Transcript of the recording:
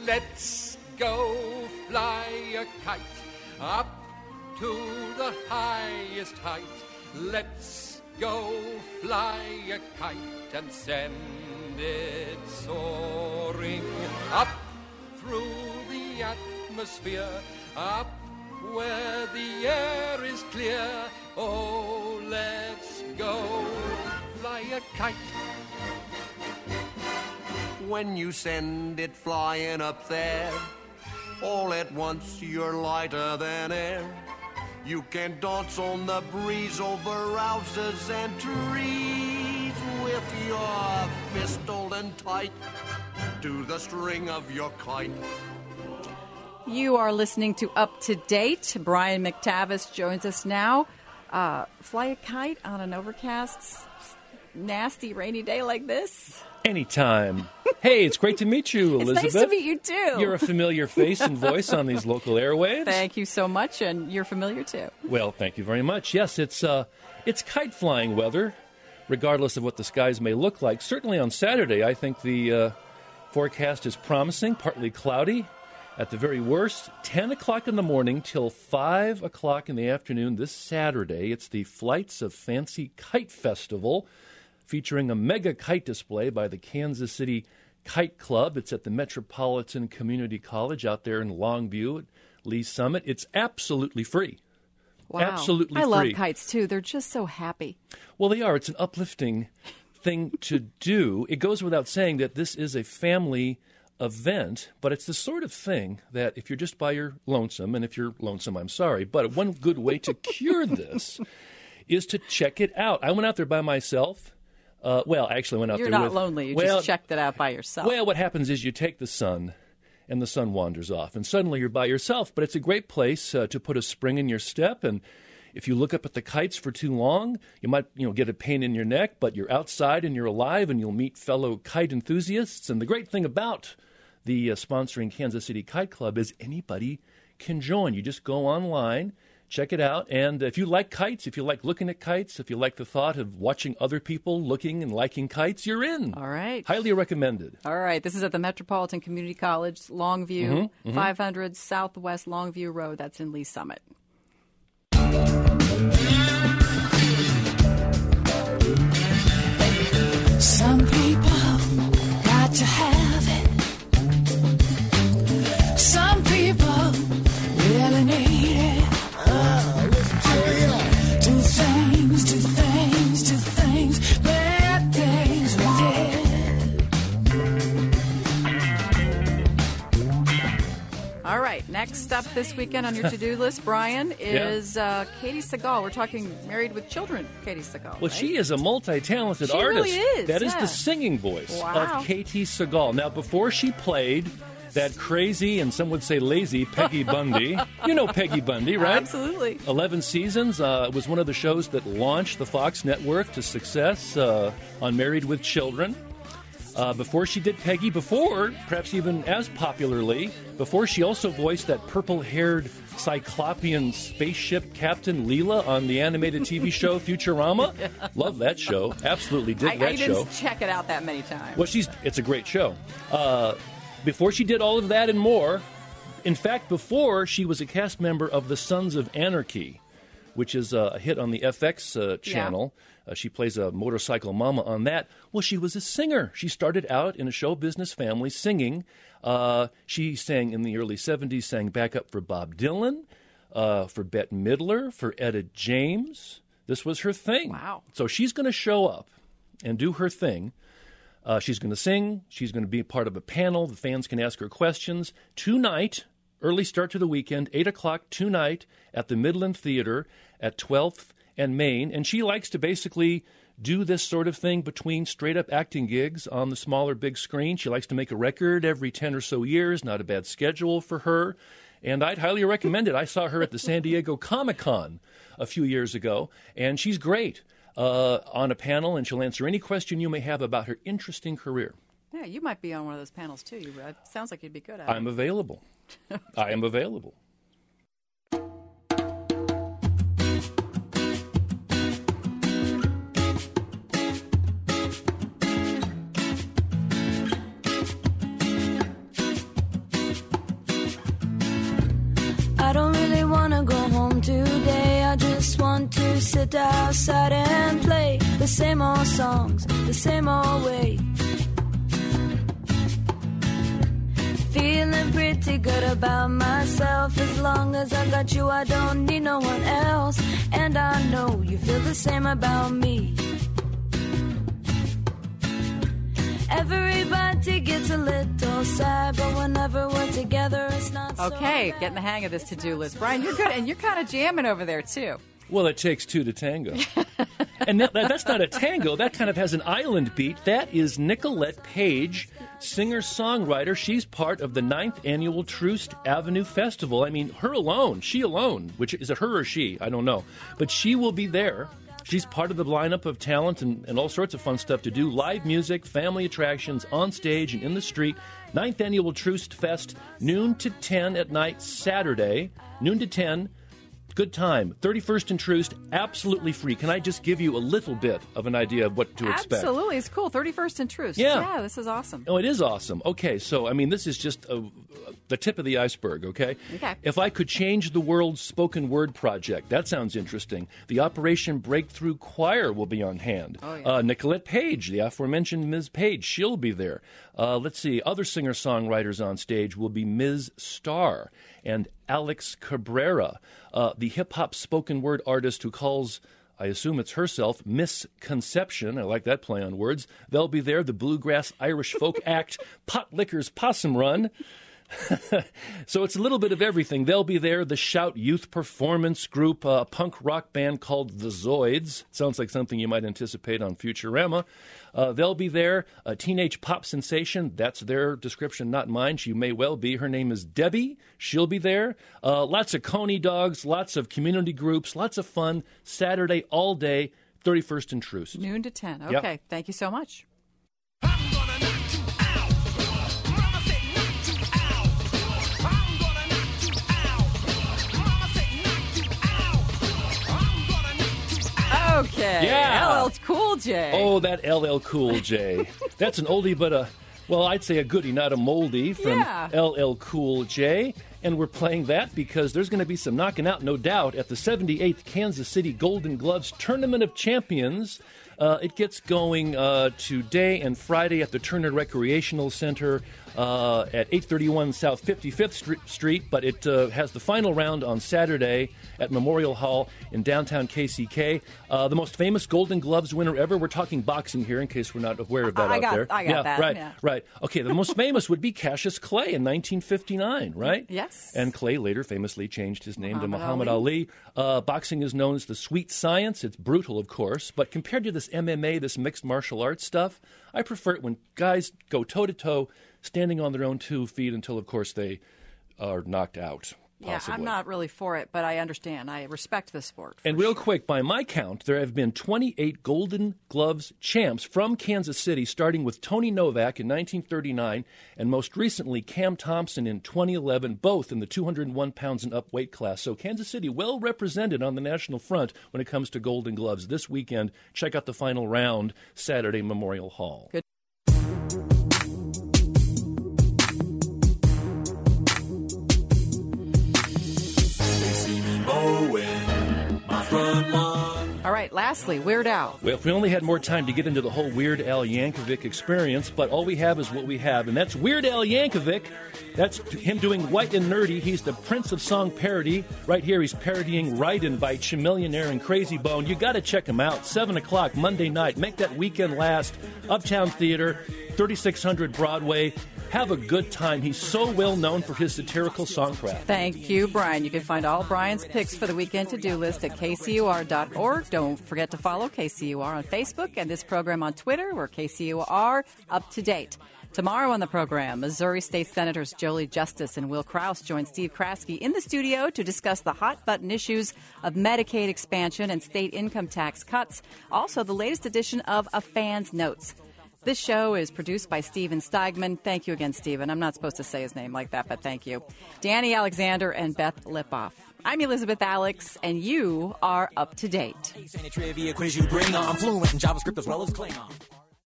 let's go fly a kite up to the highest height. Let's go fly a kite and send it soaring up through the atmosphere, up where the air is clear. Oh, let's go fly a kite. When you send it flying up there, all at once you're lighter than air. You can dance on the breeze over houses and trees with your fist holding tight to the string of your kite. You are listening to Up to Date. Brian McTavish joins us now. Fly a kite on an overcast, nasty, rainy day like this? Anytime. Hey, it's great to meet you, Elizabeth. It's nice to meet you, too. You're a familiar face and voice on these local airwaves. Thank you so much, and you're familiar, too. Well, thank you very much. Yes, it's kite flying weather, regardless of what the skies may look like. Certainly on Saturday, I think the forecast is promising, partly cloudy. At the very worst, 10 o'clock in the morning till 5 o'clock in the afternoon this Saturday, it's the Flights of Fancy Kite Festival, featuring a mega kite display by the Kansas City Kite Club. It's at the Metropolitan Community College out there in Longview at Lee's Summit. It's absolutely free. Wow. Absolutely free. I love kites, too. They're just so happy. Well, they are. It's an uplifting thing to do. It goes without saying that this is a family event, but it's the sort of thing that if you're just by your lonesome, and if you're lonesome, I'm sorry, but one good way to cure this is to check it out. I went out there by myself. I actually went out You're there with... not lonely. You just checked it out by yourself. Well, what happens is you take the sun, and the sun wanders off, and suddenly you're by yourself. But it's a great place to put a spring in your step, and if you look up at the kites for too long, you might get a pain in your neck, but you're outside and you're alive, and you'll meet fellow kite enthusiasts. And the great thing about the sponsoring Kansas City Kite Club is anybody can join. You just go online, check it out, and if you like kites, if you like looking at kites, if you like the thought of watching other people looking and liking kites, you're in. All right. Highly recommended. All right. This is at the Metropolitan Community College, Longview, 500 Southwest Longview Road. That's in Lee's Summit. Some people got to have it. Some people really need it. Do things, bad things with it. All right. Next up this weekend on your to-do list, Brian, is Katie Segal. We're talking Married with Children, Katie Segal. Well, right? she is a multi-talented She artist. really is, That is yeah. the singing voice Wow. of Katie Segal. Now, before she played that crazy, and some would say lazy, Peggy Bundy. You know Peggy Bundy, right? Absolutely. 11 seasons. It was one of the shows that launched the Fox network to success on Married with Children. Before she did Peggy, perhaps even as popularly, before she also voiced that purple-haired Cyclopean spaceship Captain Leela on the animated TV show Futurama. Yeah. Love that show. Absolutely dig that show. I didn't check it out that many times. Well, it's a great show. Before she did all of that and more, in fact, before she was a cast member of The Sons of Anarchy, which is a hit on the FX channel. Yeah. She plays a motorcycle mama on that. Well, she was a singer. She started out in a show business family singing. She sang in the early 70s, sang backup for Bob Dylan, for Bette Midler, for Etta James. This was her thing. Wow. So she's going to show up and do her thing. She's going to sing. She's going to be part of a panel. The fans can ask her questions. Tonight, early start to the weekend, 8 o'clock tonight at the Midland Theater at 12th and Main. And she likes to basically do this sort of thing between straight-up acting gigs on the smaller big screen. She likes to make a record every 10 or so years. Not a bad schedule for her. And I'd highly recommend it. I saw her at the San Diego Comic-Con a few years ago, and she's great on a panel, and she'll answer any question you may have about her interesting career. Yeah, you might be on one of those panels, too. It sounds like you'd be good at it. I'm available. I am available. I don't really wanna go home today. I just want to sit outside and play the same old songs, the same old way. Feeling pretty good about myself. As long as I got you, I don't need no one else. And I know you feel the same about me. Everybody gets a little sad, but whenever we're together, it's not so Okay, bad. getting the hang of this to-do list. Brian, you're good, and you're kind of jamming over there, too. Well, it takes two to tango. And that's not a tango. That kind of has an island beat. That is Nicolette Page, singer-songwriter. She's part of the 9th annual Troost Avenue Festival. I mean, she alone, which is it her or she? I don't know. But she will be there. She's part of the lineup of talent and all sorts of fun stuff to do. Live music, family attractions, on stage and in the street. 9th annual Troost Fest, noon to 10 at night, Saturday. Noon to 10. Good time. 31st and Troost, absolutely free. Can I just give you a little bit of an idea of what to expect? Absolutely. It's cool. 31st and Troost. Yeah. This is awesome. Oh, it is awesome. Okay, so, I mean, this is just the tip of the iceberg, okay? Okay. If I could change the world's spoken word project, that sounds interesting. The Operation Breakthrough Choir will be on hand. Oh, yeah. Nicolette Page, the aforementioned Ms. Page, she'll be there. Let's see, other singer-songwriters on stage will be Ms. Starr and Alex Cabrera, the hip-hop spoken word artist who calls, I assume it's herself, Miss Conception. I like that play on words. They'll be there, the bluegrass Irish folk act Pot Liquor's Possum Run. So it's a little bit of everything. They'll be there, the Shout Youth Performance Group, a punk rock band called the Zoids. Sounds like something you might anticipate on Futurama. They'll be there, a teenage pop sensation. That's their description, not mine. She may well be. Her name is Debbie. She'll be there. Lots of Coney dogs, lots of community groups, lots of fun. Saturday all day, 31st and Troost. Noon to 10. Okay. Yep. Thank you so much. I'm gonna knock you out. Mama said knock you out. I'm gonna knock you out. Mama said knock you out. I'm gonna knock you out. Okay. Yeah. LL Cool J. Oh, that LL Cool J. That's an oldie, but I'd say a goodie, not a moldie, from Yeah. LL Cool J. And we're playing that because there's going to be some knocking out, no doubt, at the 78th Kansas City Golden Gloves Tournament of Champions. It gets going today and Friday at the Turner Recreational Center at 831 South 55th Street, but it has the final round on Saturday at Memorial Hall in downtown KCK. The most famous Golden Gloves winner ever, we're talking boxing here in case we're not aware of that out there. I got that. Right, yeah. right. Okay, the most famous would be Cassius Clay in 1959, right? Yes. And Clay later famously changed his name to Muhammad Muhammad Ali. Boxing is known as the sweet science. It's brutal, of course, but compared to this MMA, this mixed martial arts stuff, I prefer it when guys go toe-to-toe, standing on their own 2 feet until, of course, they are knocked out. Yeah, Possibly. I'm not really for it, but I understand. I respect the sport. And real quick, by my count, there have been 28 Golden Gloves champs from Kansas City, starting with Tony Novak in 1939 and most recently Cam Thompson in 2011, both in the 201 pounds and up weight class. So Kansas City well represented on the national front when it comes to Golden Gloves. This weekend, check out the final round, Saturday, Memorial Hall. Good. All right, lastly, Weird Al. Well, if we only had more time to get into the whole Weird Al Yankovic experience, but all we have is what we have, and that's Weird Al Yankovic. That's him doing White and Nerdy. He's the prince of song parody. Right here, he's parodying Ridin' by Chamillionaire and Crazy Bone. You got to check him out. 7 o'clock Monday night. Make that weekend last. Uptown Theater, 3600 Broadway. Have a good time. He's so well known for his satirical songcraft. Thank you, Brian. You can find all Brian's picks for the weekend to-do list at kcur.org. Don't forget to follow KCUR on Facebook and this program on Twitter. We're KCUR Up to Date. Tomorrow on the program, Missouri State Senators Jolie Justice and Will Krause join Steve Kraske in the studio to discuss the hot-button issues of Medicaid expansion and state income tax cuts. Also, the latest edition of A Fan's Notes. This show is produced by Steven Steigman. Thank you again, Steven. I'm not supposed to say his name like that, but thank you. Danny Alexander and Beth Lipoff. I'm Elizabeth Alex, and you are Up to Date. Any trivia quiz you bring on, I'm fluent in JavaScript as well as Klingon.